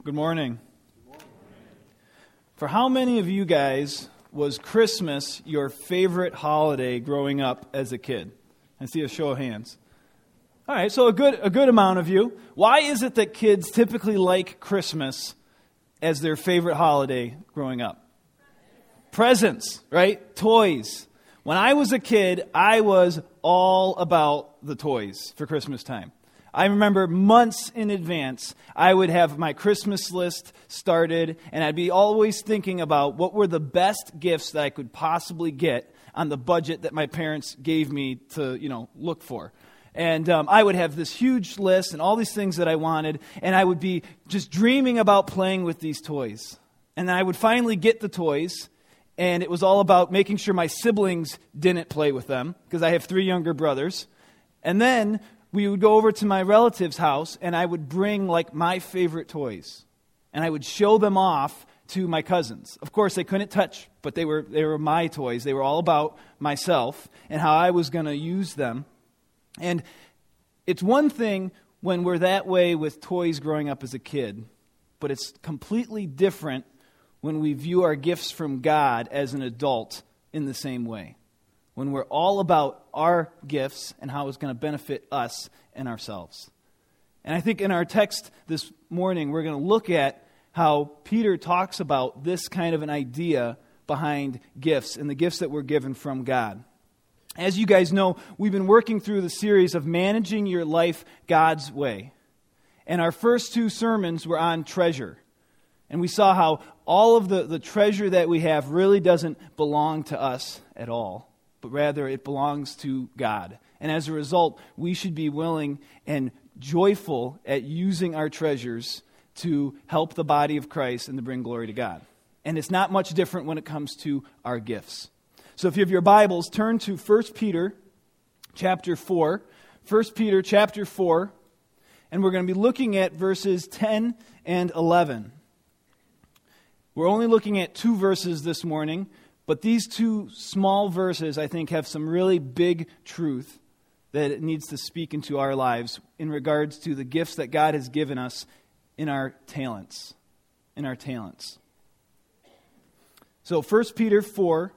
Good morning. For how many of you guys was Christmas your favorite holiday growing up as a kid? I see a show of hands. All right, so a good amount of you. Why is it that kids typically like Christmas as their favorite holiday growing up? Presents, right? Toys. When I was a kid, I was all about the toys for Christmas time. I remember months in advance, I would have my Christmas list started, and I'd be always thinking about what were the best gifts that I could possibly get on the budget that my parents gave me to, look for. And I would have this huge list and all these things that I wanted, and I would be just dreaming about playing with these toys. And then I would finally get the toys, and it was all about making sure my siblings didn't play with them, because I have 3 younger brothers. And then we would go over to my relative's house, and I would bring, my favorite toys. And I would show them off to my cousins. Of course, they couldn't touch, but they were my toys. They were all about myself and how I was going to use them. And it's one thing when we're that way with toys growing up as a kid, but it's completely different when we view our gifts from God as an adult in the same way. When we're all about our gifts and how it's going to benefit us and ourselves. And I think in our text this morning, we're going to look at how Peter talks about this kind of an idea behind gifts and the gifts that we're given from God. As you guys know, we've been working through the series of managing your life God's way. And our first 2 sermons were on treasure. And we saw how all of the treasure that we have really doesn't belong to us at all, but rather it belongs to God. And as a result, we should be willing and joyful at using our treasures to help the body of Christ and to bring glory to God. And it's not much different when it comes to our gifts. So if you have your Bibles, turn to 1 Peter chapter 4. 1 Peter chapter 4, and we're going to be looking at verses 10 and 11. We're only looking at 2 verses this morning, but these 2 small verses, I think, have some really big truth that it needs to speak into our lives in regards to the gifts that God has given us in our talents. So 1 Peter 4,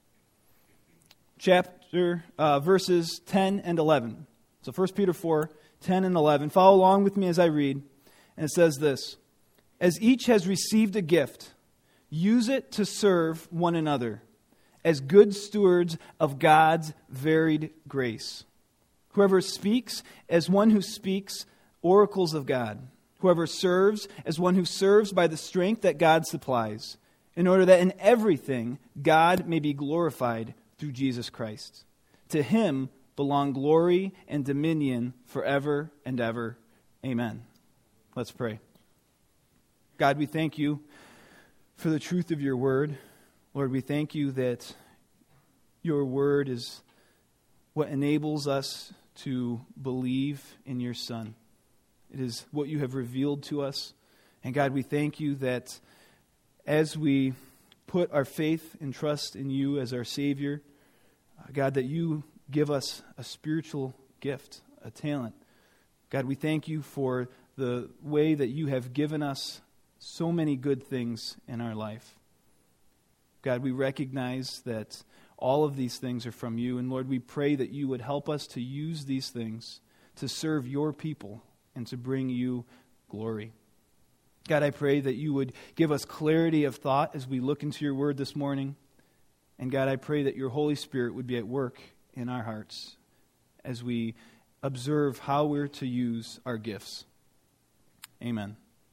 chapter verses 10 and 11. So 1 Peter 4, 10 and 11. Follow along with me as I read. And it says this: As each has received a gift, use it to serve one another as good stewards of God's varied grace. Whoever speaks, as one who speaks oracles of God. Whoever serves, as one who serves by the strength that God supplies, in order that in everything God may be glorified through Jesus Christ. To him belong glory and dominion forever and ever. Amen. Let's pray. God, we thank you for the truth of your word. Lord, we thank you that your word is what enables us to believe in your Son. It is what you have revealed to us. And God, we thank you that as we put our faith and trust in you as our Savior, God, that you give us a spiritual gift, a talent. God, we thank you for the way that you have given us so many good things in our life. God, we recognize that all of these things are from you. And Lord, we pray that you would help us to use these things to serve your people and to bring you glory. God, I pray that you would give us clarity of thought as we look into your word this morning. And God, I pray that your Holy Spirit would be at work in our hearts as we observe how we're to use our gifts. Amen.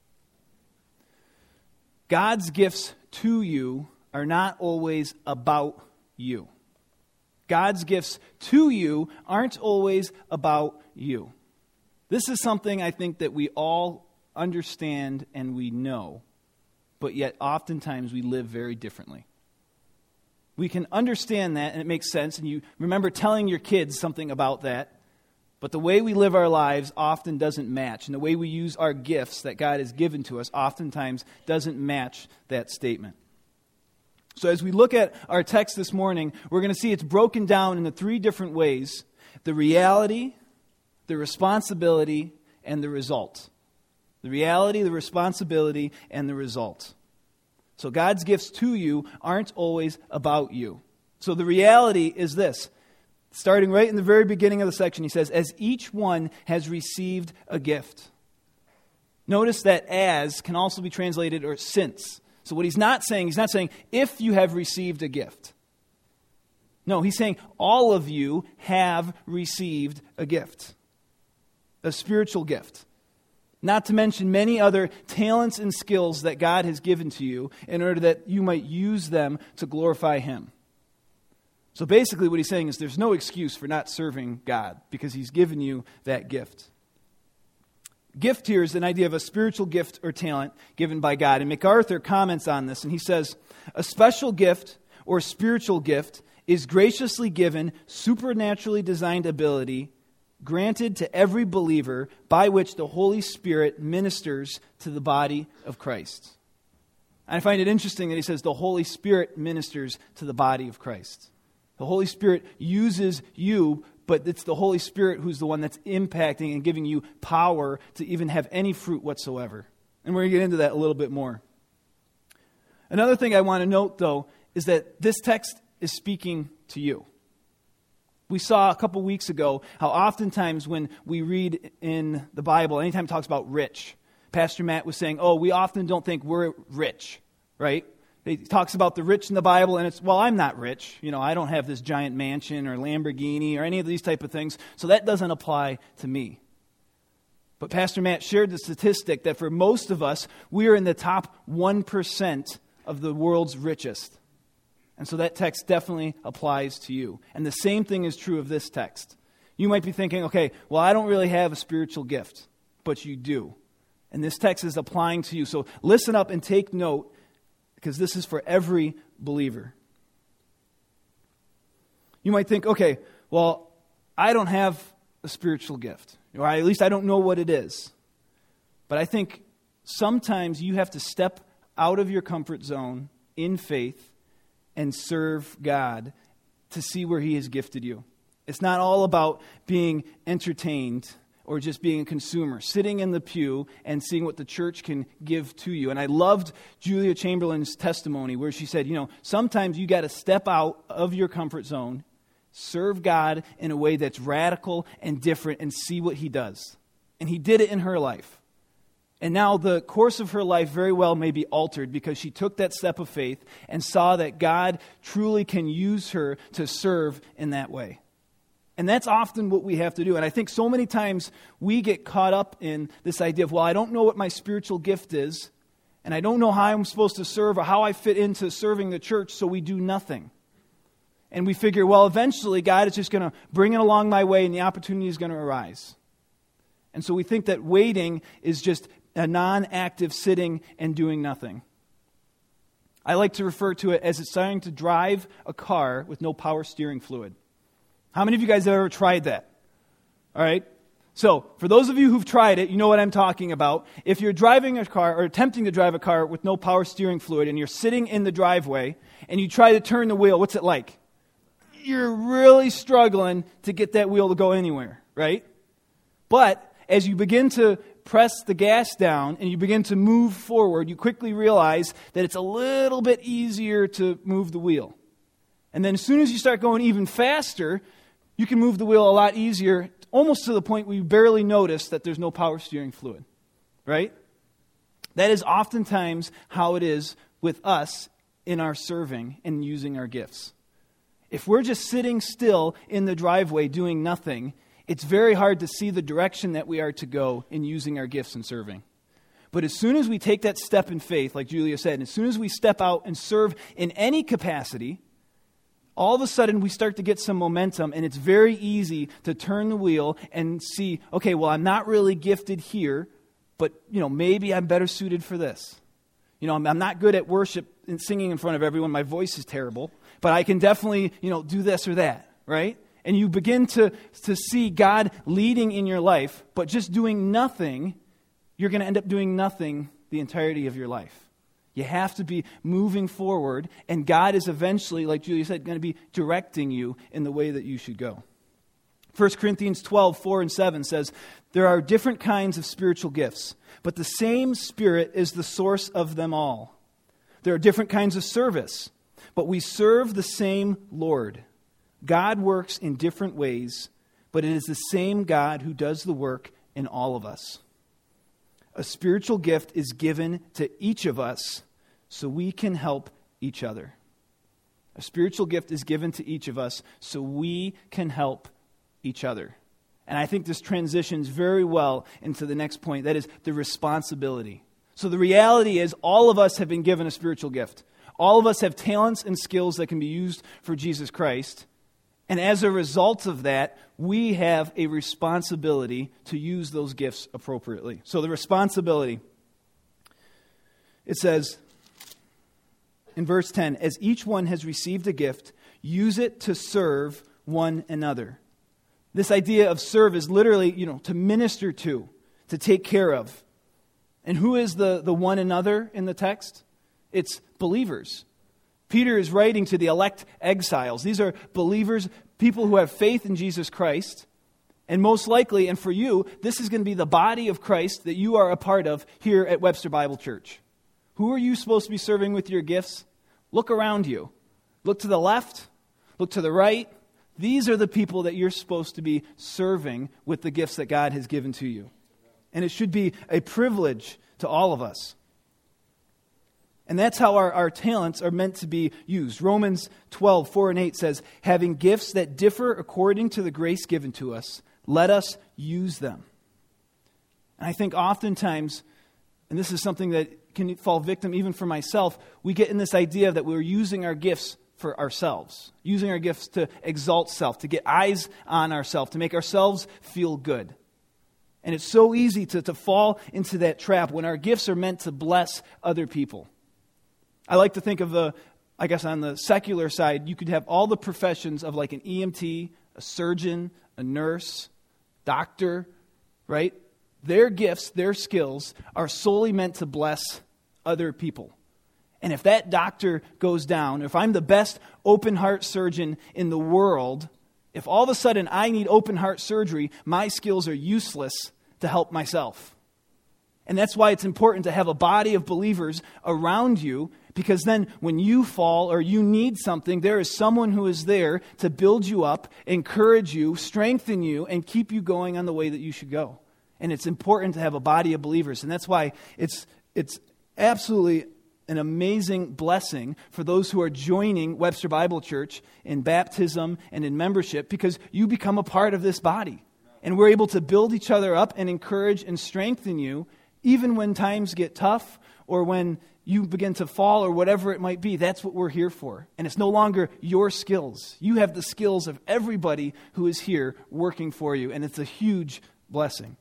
God's gifts to you are not always about you. God's gifts to you aren't always about you. This is something I think that we all understand and we know, but yet oftentimes we live very differently. We can understand that and it makes sense, and you remember telling your kids something about that, but the way we live our lives often doesn't match, and the way we use our gifts that God has given to us oftentimes doesn't match that statement. So as we look at our text this morning, we're going to see it's broken down into 3 different ways: the reality, the responsibility, and the result. The reality, the responsibility, and the result. So God's gifts to you aren't always about you. So the reality is this. Starting right in the very beginning of the section, he says, as each one has received a gift. Notice that as can also be translated or since. So what he's not saying if you have received a gift. No, he's saying all of you have received a gift. A spiritual gift. Not to mention many other talents and skills that God has given to you in order that you might use them to glorify Him. So basically what he's saying is there's no excuse for not serving God because He's given you that gift. Gift here is an idea of a spiritual gift or talent given by God. And MacArthur comments on this and he says, a special gift or spiritual gift is graciously given, supernaturally designed ability granted to every believer by which the Holy Spirit ministers to the body of Christ. And I find it interesting that he says the Holy Spirit ministers to the body of Christ. The Holy Spirit uses you, but it's the Holy Spirit who's the one that's impacting and giving you power to even have any fruit whatsoever. And we're going to get into that a little bit more. Another thing I want to note, though, is that this text is speaking to you. We saw a couple weeks ago how oftentimes when we read in the Bible, anytime it talks about rich, Pastor Matt was saying, we often don't think we're rich, right? He talks about the rich in the Bible, and it's, I'm not rich. I don't have this giant mansion or Lamborghini or any of these type of things, so that doesn't apply to me. But Pastor Matt shared the statistic that for most of us, we are in the top 1% of the world's richest. And so that text definitely applies to you. And the same thing is true of this text. You might be thinking, I don't really have a spiritual gift, but you do. And this text is applying to you. So listen up and take note, because this is for every believer. You might think, I don't have a spiritual gift. Or at least I don't know what it is. But I think sometimes you have to step out of your comfort zone in faith and serve God to see where He has gifted you. It's not all about being entertained or just being a consumer, sitting in the pew and seeing what the church can give to you. And I loved Julia Chamberlain's testimony where she said, sometimes you got to step out of your comfort zone, serve God in a way that's radical and different, and see what He does. And He did it in her life. And now the course of her life very well may be altered because she took that step of faith and saw that God truly can use her to serve in that way. And that's often what we have to do. And I think so many times we get caught up in this idea of, I don't know what my spiritual gift is, and I don't know how I'm supposed to serve or how I fit into serving the church, so we do nothing. And we figure, eventually God is just going to bring it along my way and the opportunity is going to arise. And so we think that waiting is just a non-active sitting and doing nothing. I like to refer to it as it's starting to drive a car with no power steering fluid. How many of you guys have ever tried that? All right. So, for those of you who've tried it, you know what I'm talking about. If you're driving a car or attempting to drive a car with no power steering fluid and you're sitting in the driveway and you try to turn the wheel, what's it like? You're really struggling to get that wheel to go anywhere, right? But as you begin to press the gas down and you begin to move forward, you quickly realize that it's a little bit easier to move the wheel. And then as soon as you start going even faster, you can move the wheel a lot easier, almost to the point where you barely notice that there's no power steering fluid, right? That is oftentimes how it is with us in our serving and using our gifts. If we're just sitting still in the driveway doing nothing, it's very hard to see the direction that we are to go in using our gifts and serving. But as soon as we take that step in faith, like Julia said, and as soon as we step out and serve in any capacity, all of a sudden we start to get some momentum, and it's very easy to turn the wheel and see, I'm not really gifted here, but maybe I'm better suited for this. I'm not good at worship and singing in front of everyone. My voice is terrible, but I can definitely, do this or that, right? And you begin to see God leading in your life, but just doing nothing, you're going to end up doing nothing the entirety of your life. You have to be moving forward, and God is eventually, like Julia said, going to be directing you in the way that you should go. 1 Corinthians 12, 4 and 7 says, there are different kinds of spiritual gifts, but the same Spirit is the source of them all. There are different kinds of service, but we serve the same Lord. God works in different ways, but it is the same God who does the work in all of us. A spiritual gift is given to each of us so we can help each other. A spiritual gift is given to each of us so we can help each other. And I think this transitions very well into the next point, that is the responsibility. So the reality is all of us have been given a spiritual gift. All of us have talents and skills that can be used for Jesus Christ. And as a result of that, we have a responsibility to use those gifts appropriately. So the responsibility, it says in verse 10, as each one has received a gift, use it to serve one another. This idea of serve is literally, to minister to take care of. And who is the one another in the text? It's believers. Peter is writing to the elect exiles. These are believers, people who have faith in Jesus Christ. And most likely, and for you, this is going to be the body of Christ that you are a part of here at Webster Bible Church. Who are you supposed to be serving with your gifts? Look around you. Look to the left. Look to the right. These are the people that you're supposed to be serving with the gifts that God has given to you. And it should be a privilege to all of us. And that's how our talents are meant to be used. Romans 12, 4 and 8 says, having gifts that differ according to the grace given to us, let us use them. And I think oftentimes, and this is something that can fall victim even for myself, we get in this idea that we're using our gifts for ourselves, using our gifts to exalt self, to get eyes on ourselves, to make ourselves feel good. And it's so easy to fall into that trap when our gifts are meant to bless other people. I like to think of on the secular side, you could have all the professions of like an EMT, a surgeon, a nurse, doctor, right? Their gifts, their skills are solely meant to bless other people. And if that doctor goes down, if I'm the best open heart surgeon in the world, if all of a sudden I need open heart surgery, my skills are useless to help myself. And that's why it's important to have a body of believers around you, because then when you fall or you need something, there is someone who is there to build you up, encourage you, strengthen you, and keep you going on the way that you should go. And it's important to have a body of believers. And that's why it's absolutely an amazing blessing for those who are joining Webster Bible Church in baptism and in membership, because you become a part of this body. And we're able to build each other up and encourage and strengthen you, even when times get tough or when you begin to fall or whatever it might be. That's what we're here for. And it's no longer your skills. You have the skills of everybody who is here working for you, and it's a huge blessing.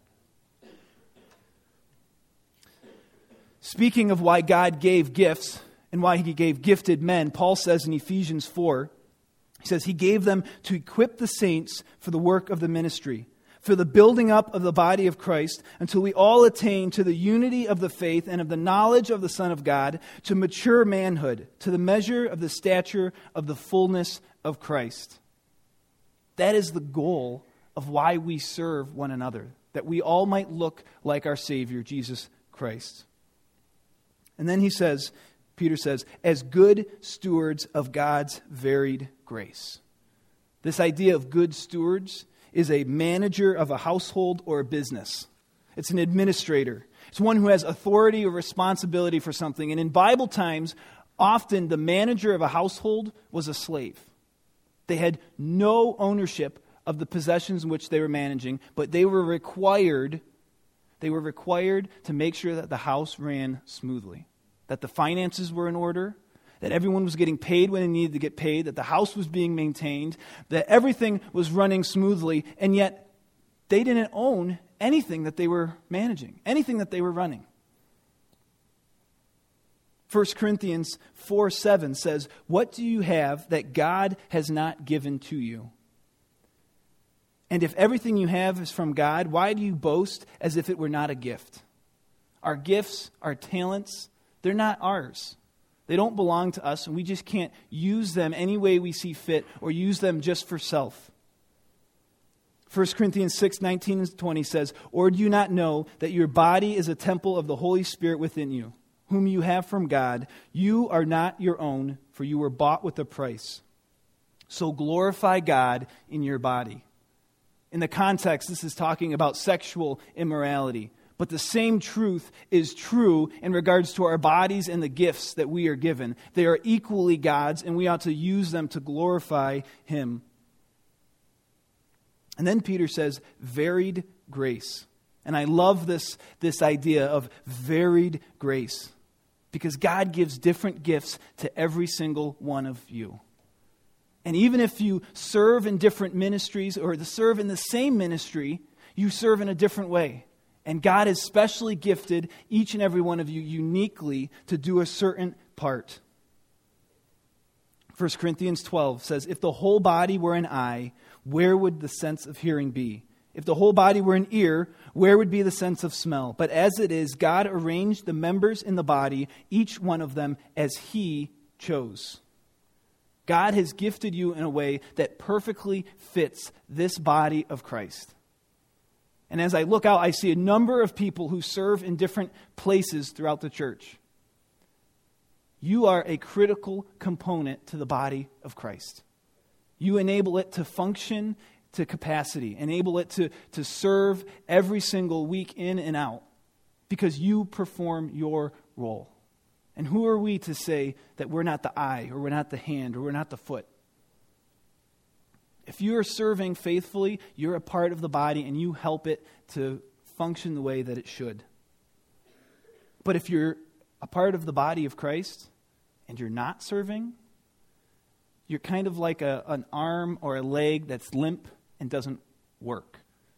Speaking of why God gave gifts and why He gave gifted men, Paul says in Ephesians 4, he says, He gave them to equip the saints for the work of the ministry, for the building up of the body of Christ, until we all attain to the unity of the faith and of the knowledge of the Son of God, to mature manhood, to the measure of the stature of the fullness of Christ. That is the goal of why we serve one another, that we all might look like our Savior, Jesus Christ. And then Peter says, as good stewards of God's varied grace. This idea of good stewards is a manager of a household or a business. It's an administrator. It's one who has authority or responsibility for something. And in Bible times, often the manager of a household was a slave. They had no ownership of the possessions in which they were managing, but they were required to make sure that the house ran smoothly, that the finances were in order, that everyone was getting paid when they needed to get paid, that the house was being maintained, that everything was running smoothly, and yet they didn't own anything that they were managing, anything that they were running. 1 Corinthians 4:7 says, what do you have that God has not given to you? And if everything you have is from God, why do you boast as if it were not a gift? Our gifts, our talents, they're not ours. They don't belong to us, and we just can't use them any way we see fit or use them just for self. 1 Corinthians 6:19 and 20 says, "Or do you not know that your body is a temple of the Holy Spirit within you, whom you have from God? You are not your own, for you were bought with a price. So glorify God in your body." In the context, this is talking about sexual immorality. But the same truth is true in regards to our bodies and the gifts that we are given. They are equally God's, and we ought to use them to glorify Him. And then Peter says, varied grace. And I love this idea of varied grace, because God gives different gifts to every single one of you. And even if you serve in different ministries or serve in the same ministry, you serve in a different way. And God has specially gifted each and every one of you uniquely to do a certain part. 1 Corinthians 12 says, "If the whole body were an eye, where would the sense of hearing be? If the whole body were an ear, where would be the sense of smell? But as it is, God arranged the members in the body, each one of them as He chose." God has gifted you in a way that perfectly fits this body of Christ. And as I look out, I see a number of people who serve in different places throughout the church. You are a critical component to the body of Christ. You enable it to function to capacity, enable it to serve every single week in and out, because you perform your role. And who are we to say that we're not the eye, or we're not the hand, or we're not the foot? If you are serving faithfully, you're a part of the body and you help it to function the way that it should. But if you're a part of the body of Christ and you're not serving, you're kind of like an arm or a leg that's limp and doesn't work.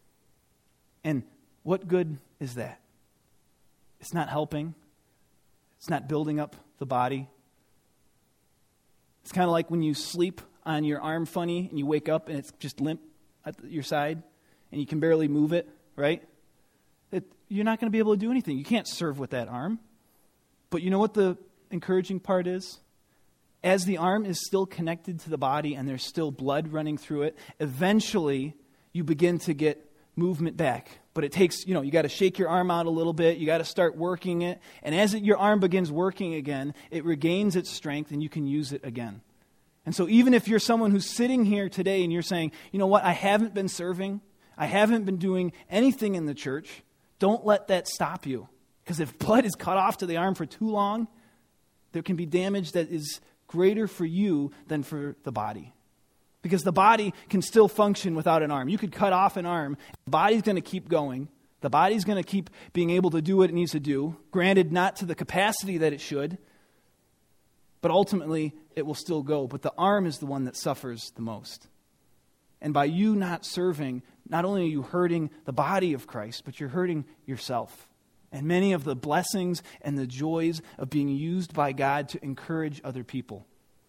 And what good is that? It's not helping. It's not building up the body. It's kind of like when you sleep on your arm funny and you wake up and it's just limp at your side and you can barely move it, right? You're not going to be able to do anything. You can't serve with that arm. But you know what the encouraging part is? As the arm is still connected to the body and there's still blood running through it, eventually you begin to get movement back. But it takes, you got to shake your arm out a little bit. You got to start working it. And as your arm begins working again, it regains its strength and you can use it again. And so even if you're someone who's sitting here today and you're saying, you know what, I haven't been serving, I haven't been doing anything in the church, don't let that stop you. Because if blood is cut off to the arm for too long, there can be damage that is greater for you than for the body. Because the body can still function without an arm. You could cut off an arm, the body's going to keep going. The body's going to keep being able to do what it needs to do, granted not to the capacity that it should, but ultimately it will still go. But the arm is the one that suffers the most. And by you not serving, not only are you hurting the body of Christ, but you're hurting yourself. And many of the blessings and the joys of being used by God to encourage other people.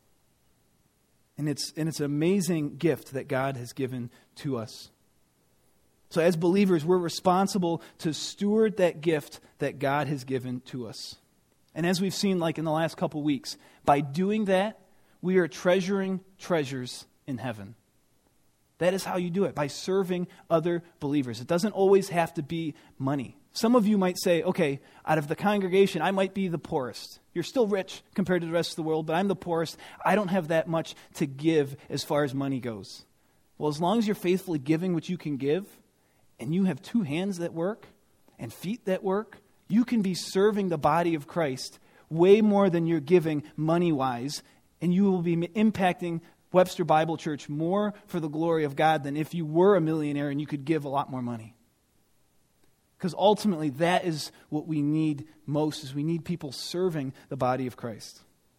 And it's an amazing gift that God has given to us. So as believers, we're responsible to steward that gift that God has given to us. And as we've seen like in the last couple weeks, by doing that, we are treasuring treasures in heaven. That is how you do it, by serving other believers. It doesn't always have to be money. Some of you might say, okay, out of the congregation, I might be the poorest. You're still rich compared to the rest of the world, but I'm the poorest. I don't have that much to give as far as money goes. Well, as long as you're faithfully giving what you can give, and you have two hands that work and feet that work, you can be serving the body of Christ way more than you're giving money-wise, and you will be impacting Webster Bible Church more for the glory of God than if you were a millionaire and you could give a lot more money. Because ultimately, that is what we need most, is we need people serving the body of Christ.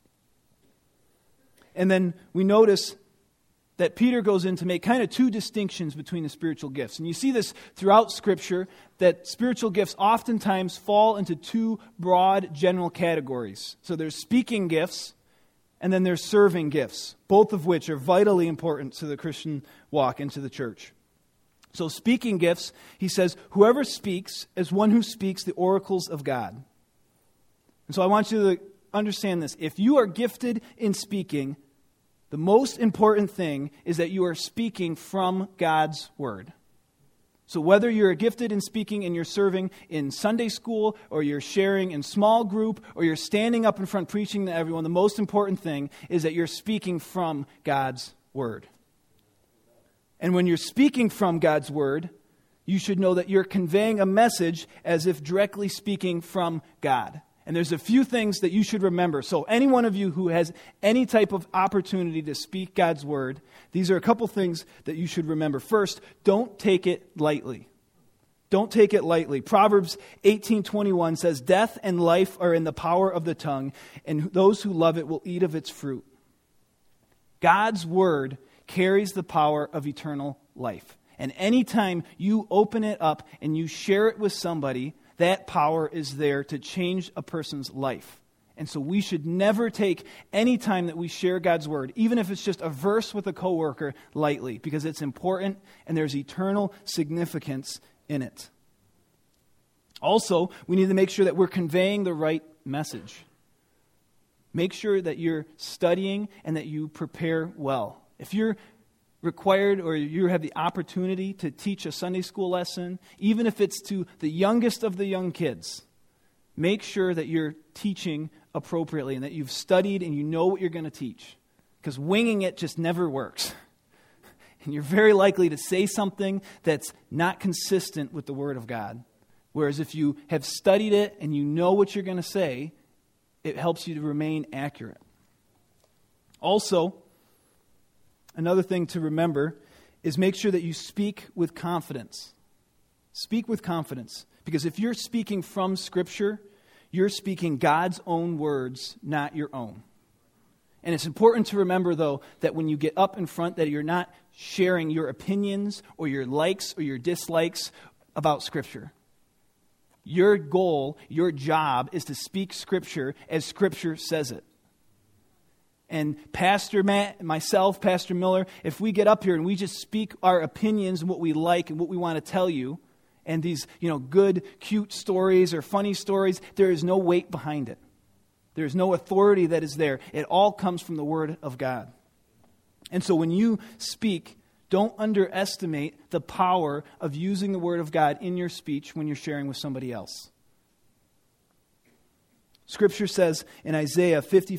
And then we notice that Peter goes in to make kind of two distinctions between the spiritual gifts. And you see this throughout Scripture, that spiritual gifts oftentimes fall into two broad general categories. So there's speaking gifts, and then there's serving gifts, both of which are vitally important to the Christian walk and to the church. So speaking gifts, he says, whoever speaks is one who speaks the oracles of God. And so I want you to understand this. If you are gifted in speaking, the most important thing is that you are speaking from God's word. So whether you're gifted in speaking and you're serving in Sunday school, or you're sharing in small group, or you're standing up in front preaching to everyone, the most important thing is that you're speaking from God's Word. And when you're speaking from God's Word, you should know that you're conveying a message as if directly speaking from God. And there's a few things that you should remember. So any one of you who has any type of opportunity to speak God's Word, these are a couple things that you should remember. First, don't take it lightly. Don't take it lightly. Proverbs 18:21 says, "Death and life are in the power of the tongue, and those who love it will eat of its fruit." God's Word carries the power of eternal life. And anytime you open it up and you share it with somebody, that power is there to change a person's life. And so we should never take any time that we share God's Word, even if it's just a verse with a coworker, lightly, because it's important and there's eternal significance in it. Also, we need to make sure that we're conveying the right message. Make sure that you're studying and that you prepare well. If you're required or you have the opportunity to teach a Sunday school lesson, even if it's to the youngest of the young kids, make sure that you're teaching appropriately and that you've studied and you know what you're going to teach. Because winging it just never works. And you're very likely to say something that's not consistent with the Word of God. Whereas if you have studied it and you know what you're going to say, it helps you to remain accurate. Also, another thing to remember is make sure that you speak with confidence. Speak with confidence. Because if you're speaking from Scripture, you're speaking God's own words, not your own. And it's important to remember, though, that when you get up in front, that you're not sharing your opinions or your likes or your dislikes about Scripture. Your goal, your job, is to speak Scripture as Scripture says it. And Pastor Matt, myself, Pastor Miller, if we get up here and we just speak our opinions and what we like and what we want to tell you, and these, good, cute stories or funny stories, there is no weight behind it. There is no authority that is there. It all comes from the Word of God. And so when you speak, don't underestimate the power of using the Word of God in your speech when you're sharing with somebody else. Scripture says in Isaiah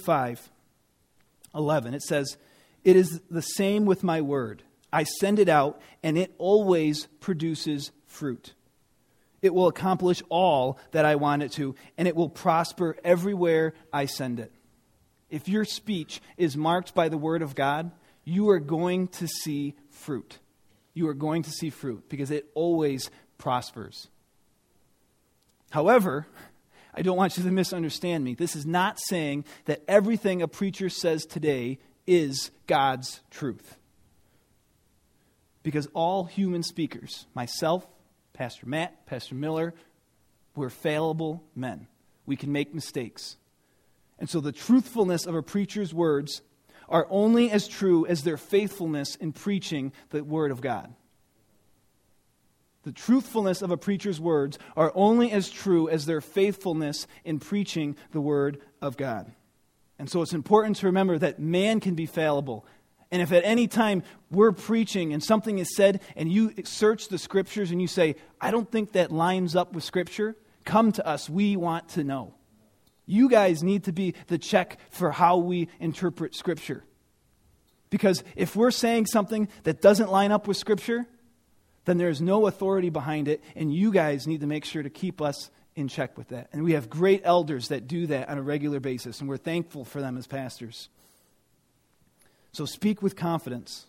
55:11, it says, "It is the same with my word. I send it out, and it always produces fruit. It will accomplish all that I want it to, and it will prosper everywhere I send it." If your speech is marked by the Word of God, you are going to see fruit. You are going to see fruit because it always prospers. However, I don't want you to misunderstand me. This is not saying that everything a preacher says today is God's truth. Because all human speakers, myself, Pastor Matt, Pastor Miller, we're fallible men. We can make mistakes. And so the truthfulness of a preacher's words are only as true as their faithfulness in preaching the Word of God. The truthfulness of a preacher's words are only as true as their faithfulness in preaching the Word of God. And so it's important to remember that man can be fallible. And if at any time we're preaching and something is said and you search the Scriptures and you say, "I don't think that lines up with Scripture," come to us. We want to know. You guys need to be the check for how we interpret Scripture. Because if we're saying something that doesn't line up with Scripture, then there's no authority behind it, and you guys need to make sure to keep us in check with that. And we have great elders that do that on a regular basis, and we're thankful for them as pastors. So speak with confidence.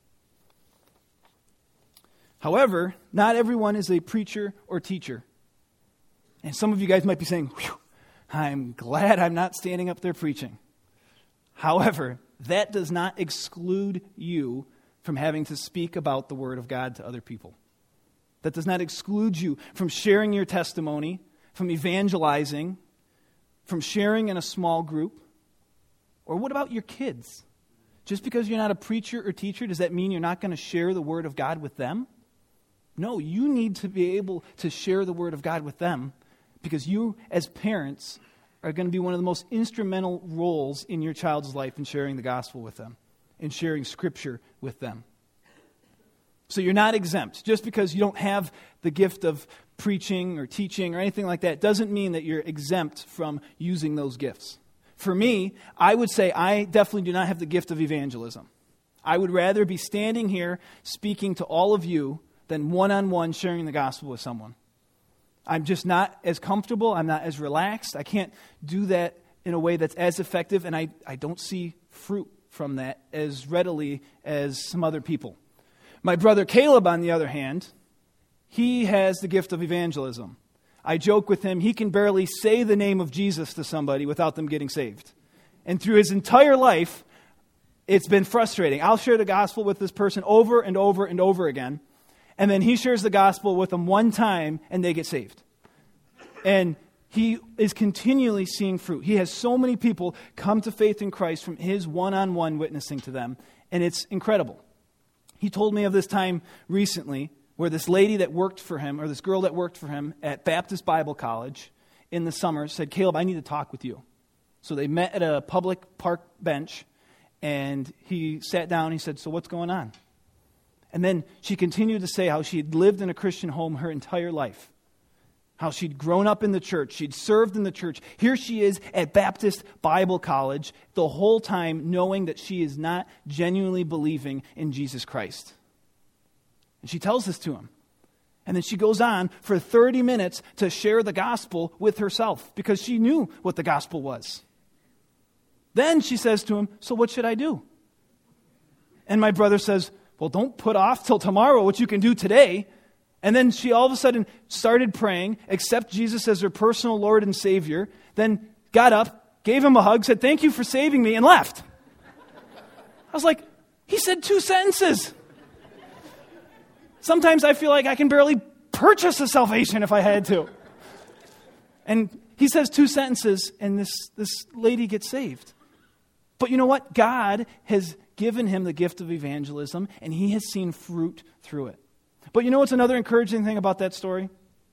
However, not everyone is a preacher or teacher. And some of you guys might be saying, "Whew, I'm glad I'm not standing up there preaching." However, that does not exclude you from having to speak about the Word of God to other people. That does not exclude you from sharing your testimony, from evangelizing, from sharing in a small group. Or what about your kids? Just because you're not a preacher or teacher, does that mean you're not going to share the Word of God with them? No, you need to be able to share the Word of God with them because you, as parents, are going to be one of the most instrumental roles in your child's life in sharing the gospel with them, in sharing Scripture with them. So you're not exempt. Just because you don't have the gift of preaching or teaching or anything like that doesn't mean that you're exempt from using those gifts. For me, I would say I definitely do not have the gift of evangelism. I would rather be standing here speaking to all of you than one-on-one sharing the gospel with someone. I'm just not as comfortable. I'm not as relaxed. I can't do that in a way that's as effective, and I don't see fruit from that as readily as some other people. My brother Caleb, on the other hand, he has the gift of evangelism. I joke with him, he can barely say the name of Jesus to somebody without them getting saved. And through his entire life, it's been frustrating. I'll share the gospel with this person over and over and over again, and then he shares the gospel with them one time, and they get saved. And he is continually seeing fruit. He has so many people come to faith in Christ from his one-on-one witnessing to them, and it's incredible. He told me of this time recently where this lady that worked for him, or this girl that worked for him at Baptist Bible College in the summer said, Caleb, I need to talk with you. So they met at a public park bench, and he sat down and he said, so what's going on? And then she continued to say how she had lived in a Christian home her entire life, how she'd grown up in the church, she'd served in the church. Here she is at Baptist Bible College the whole time knowing that she is not genuinely believing in Jesus Christ. And she tells this to him. And then she goes on for 30 minutes to share the gospel with herself because she knew what the gospel was. Then she says to him, so what should I do? And my brother says, well, don't put off till tomorrow what you can do today. And then she all of a sudden started praying, accept Jesus as her personal Lord and Savior, then got up, gave him a hug, said, thank you for saving me, and left. I was like, he said 2 sentences. Sometimes I feel like I can barely purchase a salvation if I had to. And he says 2 sentences, and this lady gets saved. But you know what? God has given him the gift of evangelism, and he has seen fruit through it. But you know what's another encouraging thing about that story?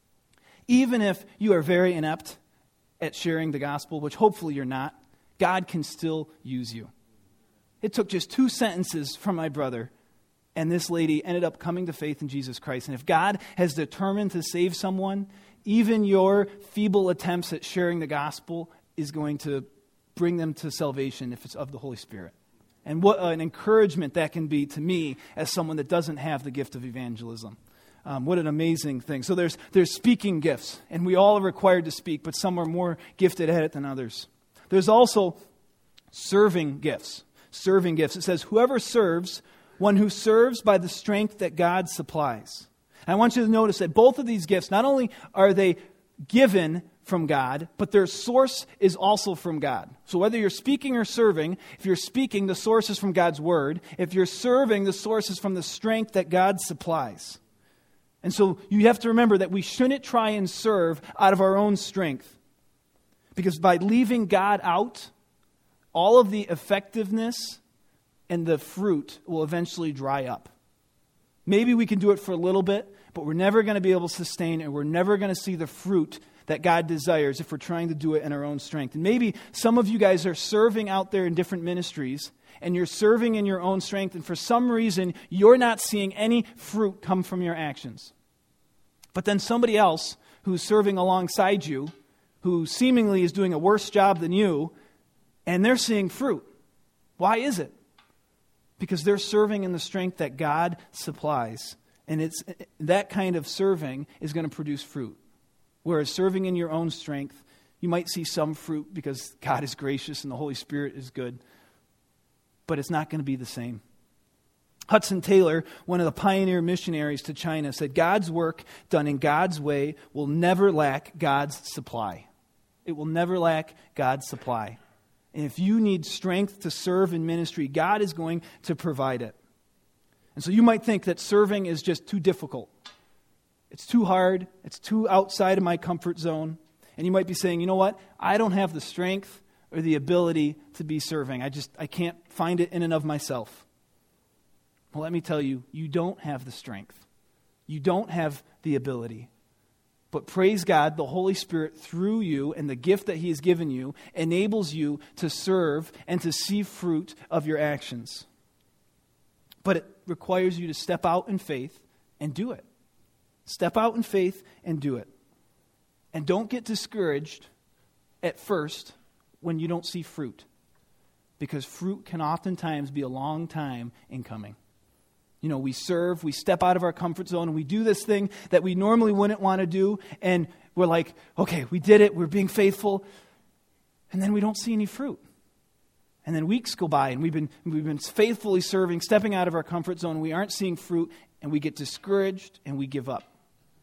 Even if you are very inept at sharing the gospel, which hopefully you're not, God can still use you. It took just 2 sentences from my brother, and this lady ended up coming to faith in Jesus Christ. And if God has determined to save someone, even your feeble attempts at sharing the gospel is going to bring them to salvation if it's of the Holy Spirit. And what an encouragement that can be to me as someone that doesn't have the gift of evangelism. What an amazing thing. So there's speaking gifts, and we all are required to speak, but some are more gifted at it than others. There's also serving gifts. Serving gifts. It says, whoever serves, one who serves by the strength that God supplies. And I want you to notice that both of these gifts, not only are they given from God, but their source is also from God. So whether you're speaking or serving, if you're speaking, the source is from God's word. If you're serving, the source is from the strength that God supplies. And so you have to remember that we shouldn't try and serve out of our own strength. Because by leaving God out, all of the effectiveness and the fruit will eventually dry up. Maybe we can do it for a little bit, but we're never going to be able to sustain it, and we're never going to see the fruit that God desires if we're trying to do it in our own strength. And maybe some of you guys are serving out there in different ministries, and you're serving in your own strength, and for some reason, you're not seeing any fruit come from your actions. But then somebody else who's serving alongside you, who seemingly is doing a worse job than you, and they're seeing fruit. Why is it? Because they're serving in the strength that God supplies. And it's that kind of serving is going to produce fruit. Whereas serving in your own strength, you might see some fruit because God is gracious and the Holy Spirit is good. But it's not going to be the same. Hudson Taylor, one of the pioneer missionaries to China, said, God's work done in God's way will never lack God's supply. It will never lack God's supply. And if you need strength to serve in ministry, God is going to provide it. And so you might think that serving is just too difficult. It's too hard. It's too outside of my comfort zone. And you might be saying, you know what? I don't have the strength or the ability to be serving. I can't find it in and of myself. Well, let me tell you, you don't have the strength. You don't have the ability. But praise God, the Holy Spirit through you and the gift that He has given you enables you to serve and to see fruit of your actions. But it requires you to step out in faith and do it. Step out in faith and do it. And don't get discouraged at first when you don't see fruit, because fruit can oftentimes be a long time in coming. We serve, we step out of our comfort zone, and we do this thing that we normally wouldn't want to do, and we're like, okay, we did it, we're being faithful, and then we don't see any fruit. And then weeks go by, and we've been faithfully serving, stepping out of our comfort zone, and we aren't seeing fruit, and we get discouraged, and we give up.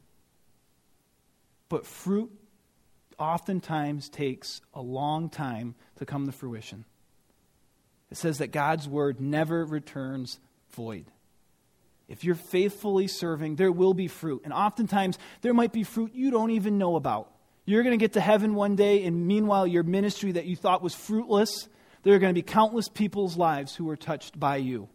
But fruit oftentimes takes a long time to come to fruition. It says that God's word never returns void. If you're faithfully serving, there will be fruit. And oftentimes, there might be fruit you don't even know about. You're going to get to heaven one day, and meanwhile, your ministry that you thought was fruitless, there are going to be countless people's lives who are touched by you.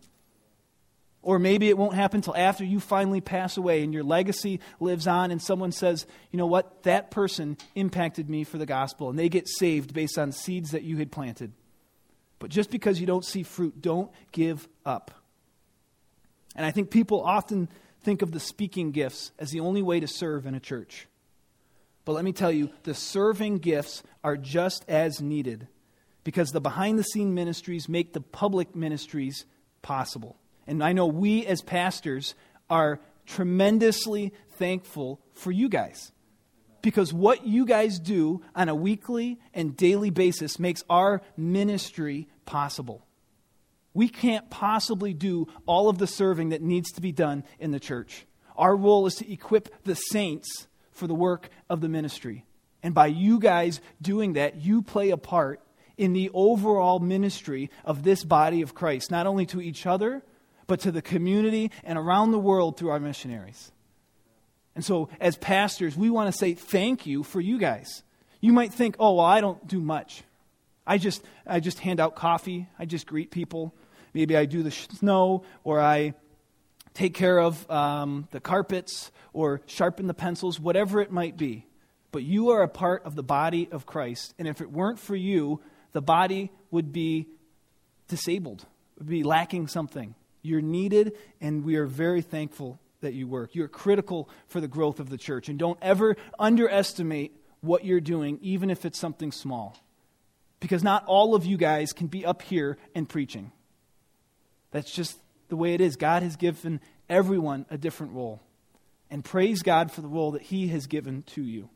Or maybe it won't happen until after you finally pass away and your legacy lives on, and someone says, you know what, that person impacted me for the gospel, and they get saved based on seeds that you had planted. But just because you don't see fruit, don't give up. And I think people often think of the speaking gifts as the only way to serve in a church. But let me tell you, the serving gifts are just as needed, because the behind-the-scene ministries make the public ministries possible. And I know we as pastors are tremendously thankful for you guys, because what you guys do on a weekly and daily basis makes our ministry possible. We can't possibly do all of the serving that needs to be done in the church. Our role is to equip the saints for the work of the ministry. And by you guys doing that, you play a part in the overall ministry of this body of Christ, not only to each other, but to the community and around the world through our missionaries. And so as pastors, we want to say thank you for you guys. You might think, oh, well, I don't do much. I just hand out coffee. I just greet people. Maybe I do the snow, or I take care of the carpets, or sharpen the pencils, whatever it might be. But you are a part of the body of Christ. And if it weren't for you, the body would be disabled, would be lacking something. You're needed, and we are very thankful that you work. You're critical for the growth of the church. And don't ever underestimate what you're doing, even if it's something small. Because not all of you guys can be up here and preaching. That's just the way it is. God has given everyone a different role. And praise God for the role that He has given to you.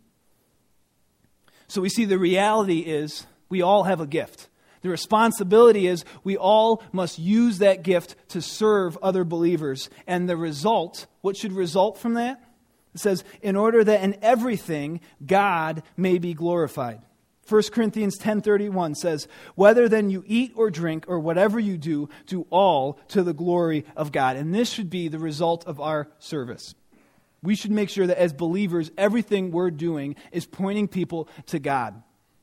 So we see the reality is we all have a gift. The responsibility is we all must use that gift to serve other believers. And the result, what should result from that? It says, in order that in everything God may be glorified. 1 Corinthians 10:31 says, whether then you eat or drink or whatever you do, do all to the glory of God. And this should be the result of our service. We should make sure that as believers, everything we're doing is pointing people to God.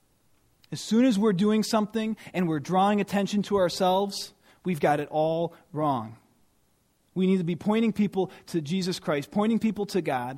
As soon as we're doing something and we're drawing attention to ourselves, we've got it all wrong. We need to be pointing people to Jesus Christ, pointing people to God.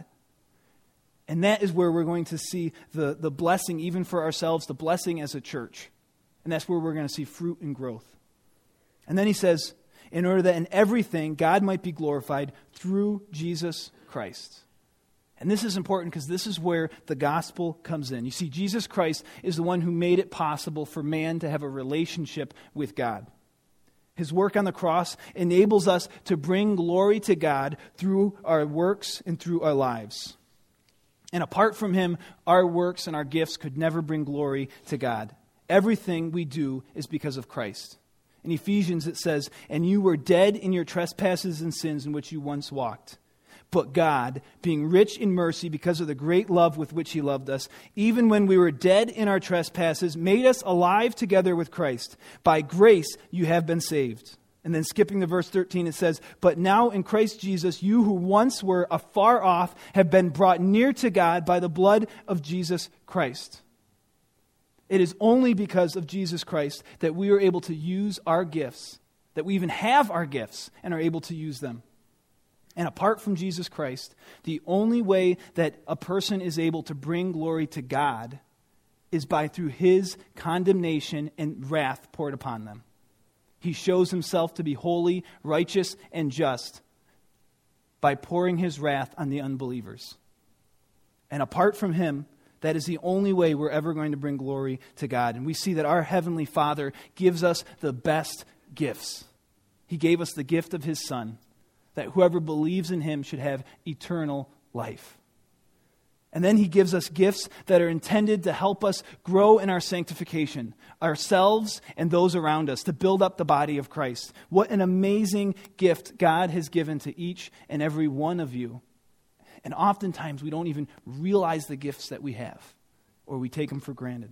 And that is where we're going to see the blessing, even for ourselves, the blessing as a church. And that's where we're going to see fruit and growth. And then he says, in order that in everything God might be glorified through Jesus Christ. And this is important because this is where the gospel comes in. You see, Jesus Christ is the one who made it possible for man to have a relationship with God. His work on the cross enables us to bring glory to God through our works and through our lives. And apart from Him, our works and our gifts could never bring glory to God. Everything we do is because of Christ. In Ephesians it says, and you were dead in your trespasses and sins in which you once walked. But God, being rich in mercy because of the great love with which He loved us, even when we were dead in our trespasses, made us alive together with Christ. By grace you have been saved. And then skipping to verse 13, it says, but now in Christ Jesus, you who once were afar off have been brought near to God by the blood of Jesus Christ. It is only because of Jesus Christ that we are able to use our gifts, that we even have our gifts and are able to use them. And apart from Jesus Christ, the only way that a person is able to bring glory to God is by through His condemnation and wrath poured upon them. He shows himself to be holy, righteous, and just by pouring his wrath on the unbelievers. And apart from him, that is the only way we're ever going to bring glory to God. And we see that our Heavenly Father gives us the best gifts. He gave us the gift of his Son, that whoever believes in him should have eternal life. And then he gives us gifts that are intended to help us grow in our sanctification, ourselves and those around us, to build up the body of Christ. What an amazing gift God has given to each and every one of you. And oftentimes we don't even realize the gifts that we have, or we take them for granted.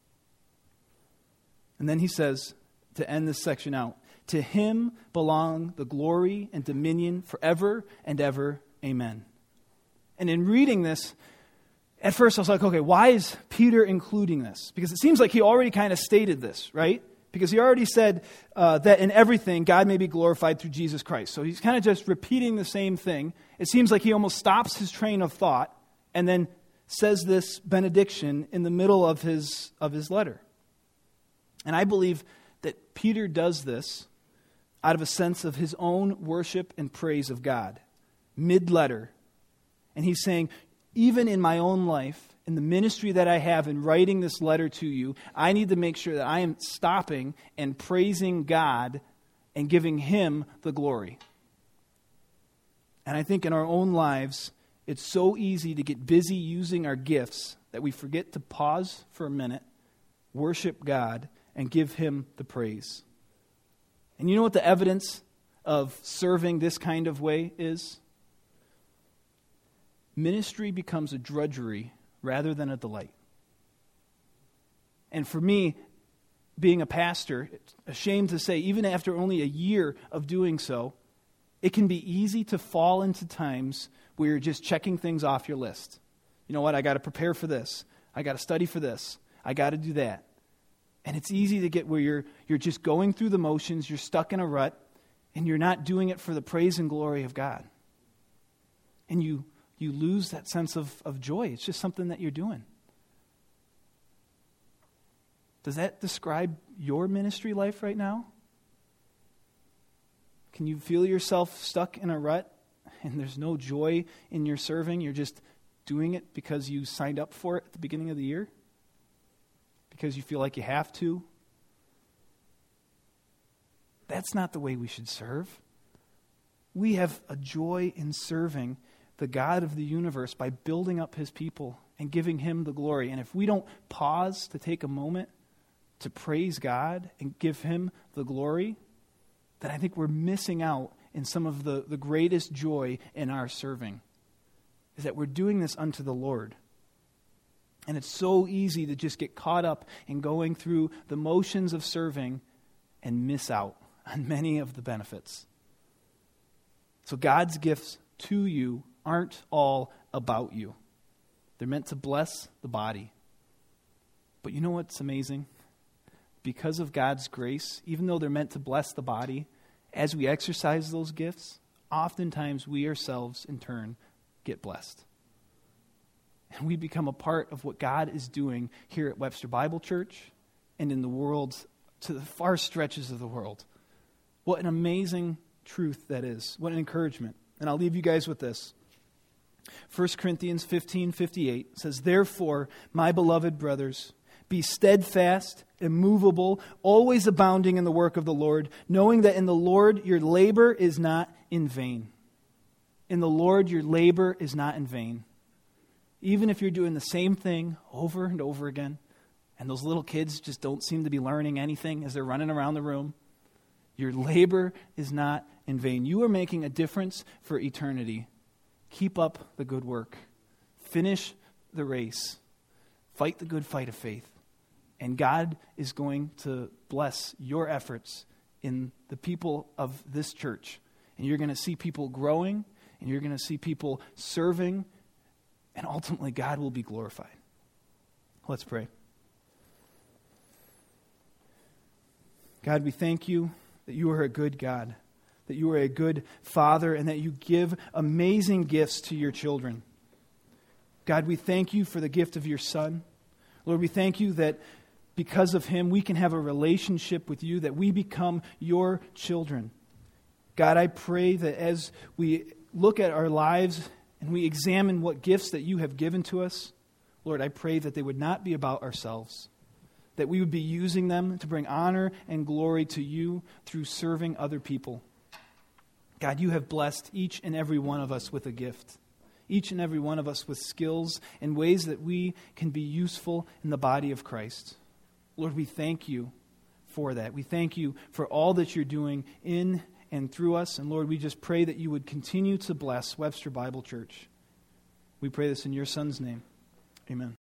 And then he says, to end this section out, to him belong the glory and dominion forever and ever. Amen. And in reading this, at first I was like, okay, why is Peter including this? Because it seems like he already kind of stated this, right? Because he already said that in everything, God may be glorified through Jesus Christ. So he's kind of just repeating the same thing. It seems like he almost stops his train of thought and then says this benediction in the middle of his letter. And I believe that Peter does this out of a sense of his own worship and praise of God, mid-letter. And he's saying, even in my own life, in the ministry that I have in writing this letter to you, I need to make sure that I am stopping and praising God and giving him the glory. And I think in our own lives, it's so easy to get busy using our gifts that we forget to pause for a minute, worship God, and give him the praise. And you know what the evidence of serving this kind of way is? Ministry becomes a drudgery rather than a delight. And for me, being a pastor, it's ashamed to say, even after only a year of doing so, it can be easy to fall into times where you're just checking things off your list. You know what? I got to prepare for this. I got to study for this. I got to do that. And it's easy to get where you're just going through the motions, you're stuck in a rut, and you're not doing it for the praise and glory of God. And you lose that sense of joy. It's just something that you're doing. Does that describe your ministry life right now? Can you feel yourself stuck in a rut and there's no joy in your serving? You're just doing it because you signed up for it at the beginning of the year? Because you feel like you have to? That's not the way we should serve. We have a joy in serving the God of the universe by building up his people and giving him the glory. And if we don't pause to take a moment to praise God and give him the glory, then I think we're missing out in some of the greatest joy in our serving, is that we're doing this unto the Lord. And it's so easy to just get caught up in going through the motions of serving and miss out on many of the benefits. So God's gifts to you aren't all about you. They're meant to bless the body. But you know what's amazing? Because of God's grace, even though they're meant to bless the body, as we exercise those gifts, oftentimes we ourselves in turn get blessed. And we become a part of what God is doing here at Webster Bible Church and in the world, to the far stretches of the world. What an amazing truth that is. What an encouragement. And I'll leave you guys with this. 1 Corinthians 15:58 says, "Therefore, my beloved brothers, be steadfast, immovable, always abounding in the work of the Lord, knowing that in the Lord your labor is not in vain." In the Lord your labor is not in vain. Even if you're doing the same thing over and over again, and those little kids just don't seem to be learning anything as they're running around the room, your labor is not in vain. You are making a difference for eternity. Keep up the good work. Finish the race. Fight the good fight of faith. And God is going to bless your efforts in the people of this church. And you're going to see people growing, and you're going to see people serving, and ultimately God will be glorified. Let's pray. God, we thank you that you are a good God, that you are a good Father, and that you give amazing gifts to your children. God, we thank you for the gift of your Son. Lord, we thank you that because of him, we can have a relationship with you, that we become your children. God, I pray that as we look at our lives and we examine what gifts that you have given to us, Lord, I pray that they would not be about ourselves, that we would be using them to bring honor and glory to you through serving other people. God, you have blessed each and every one of us with a gift, each and every one of us with skills and ways that we can be useful in the body of Christ. Lord, we thank you for that. We thank you for all that you're doing in and through us. And Lord, we just pray that you would continue to bless Webster Bible Church. We pray this in your Son's name. Amen.